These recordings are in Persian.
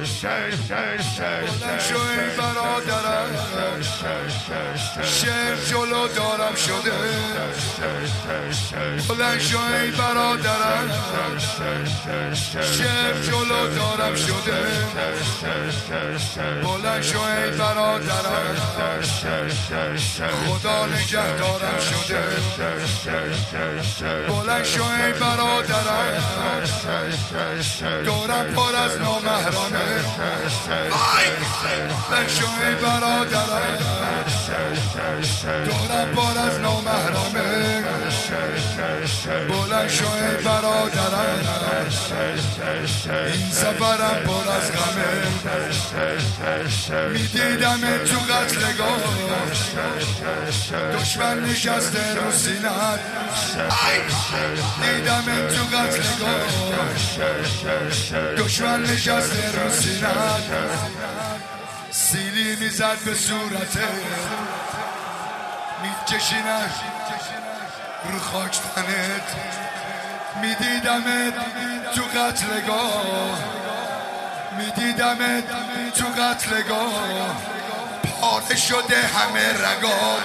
بلند شو ای برادرم، شعر جلو دارم شده. بلند شو ای برادرم، شعر جلو دارم شده. بلند شو ای برادرم، خدا نگهدارم شده. بلند شو ای برادرم، دورم پر از نامحرمه. بلند شو ای برادرم، دورم پر از نامحرمه. بلند شو ای برادرم، این سفرم پر از غمه. میدیدم تو قتلگاه، دشمن نشسته رو سینه‌ات. دیدم تو قتلگاه، دشمن نشسته رو سینه‌ات. سیلی میزد به صورته، میکشینش رو خاک تنت. میدیدمت تو قتلگاه، میدیدمت تو قتلگاه، پاره شده همه رگات.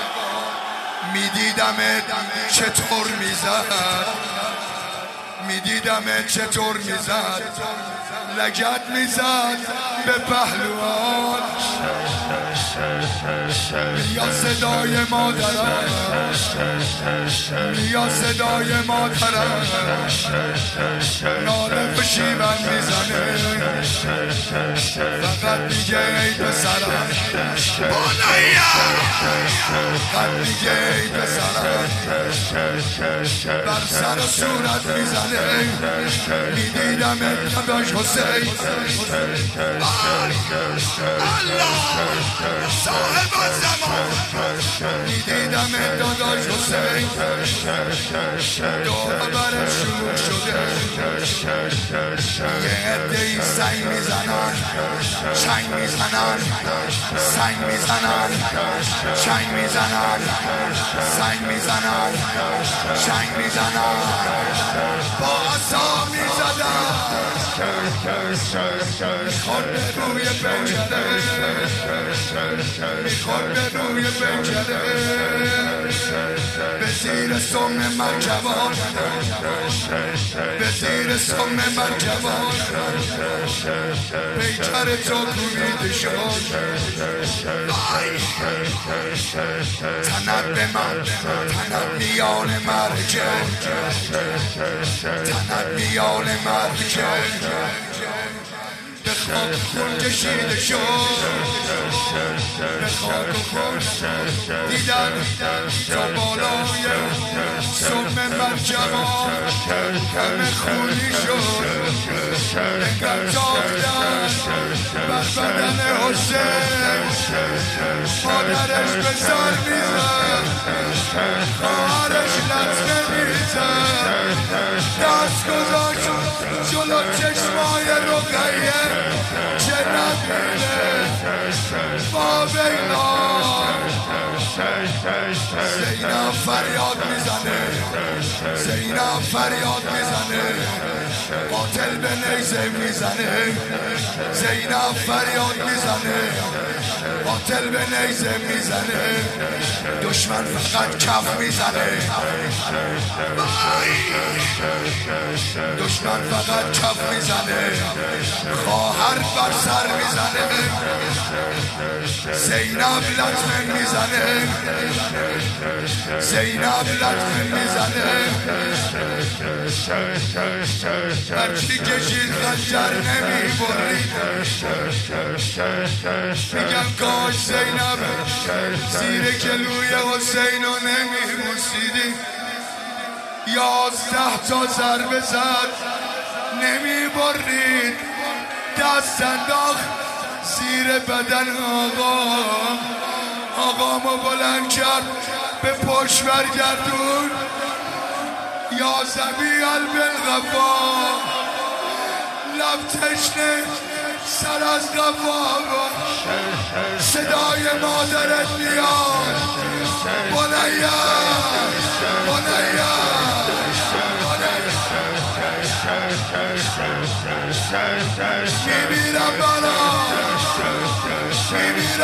میدیدمت چطور میزد، میدیدمت چطور میزد، لگد میزد به پهلوان. یا صدای مادرم، یا صدای مادرم، ناله پشیمن میزنه. فقط میگه ای پسرم، فقط میگه ای پسرم، بر سر و صورت میزنه. میدیدم داداش حسین، الله صاحب زمان. میدیدم داداش حسین، دور برش شروع شده. یه عده‌ای سنگ میزنن، چنگ میزنن، سنگ میزنن، چنگ میزنن، سنگ میزنن، چنگ میزنن، با عصا میزدن. میخواد به روی پنجره، میخواد به روی پنجره، به زیر سم مرکبان، به زیر سم مرکبان. پیکر تو کوبیده شد، تنت به من، تنت میان مرکه، تنت میان مرکه. به خاک خون کشیده شد، به خاک خون دیدن تا بالای سم مرکبان. همه خونی شد، انقدر تاختن بر بدن حسین. مادرش به سر میزد، خواهرش لطمه میزد. دست گذاشت جلو چشمای رقیه که نبینه با بیلان. زینب فریاد میزنه، زینب فریاد میزنه، قاتل به نیزه میزنه. زینب فریاد میزنه، قاتل به نیزه میزنه. دشمن فقط کف میزنه، دشمن فقط کف میزنه. خواهر بر سر میزنه، زینب لطمه میزنه، زینب لطمه میزنه. هرچی کشید خنجر نمیبرید. میگم کاش زینب زیر گلوی حسین رو نمیبوسیدی. 11 تا ضربه زد نمیبرید. دست انداخت زیر بدن آقامو بلند کرد، به پشت برگردون. یا زبی البالغفا، لب تشنه سر از قفا. صدای مادرت میاد، بنیا بنیا. میمیرم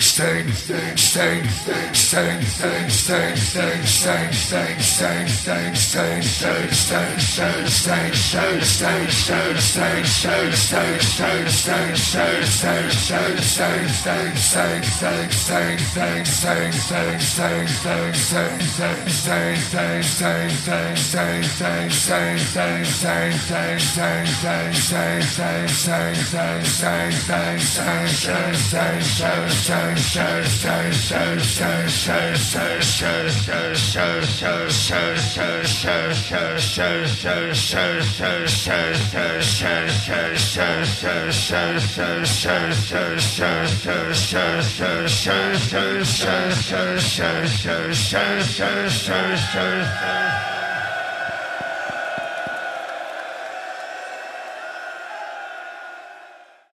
Show.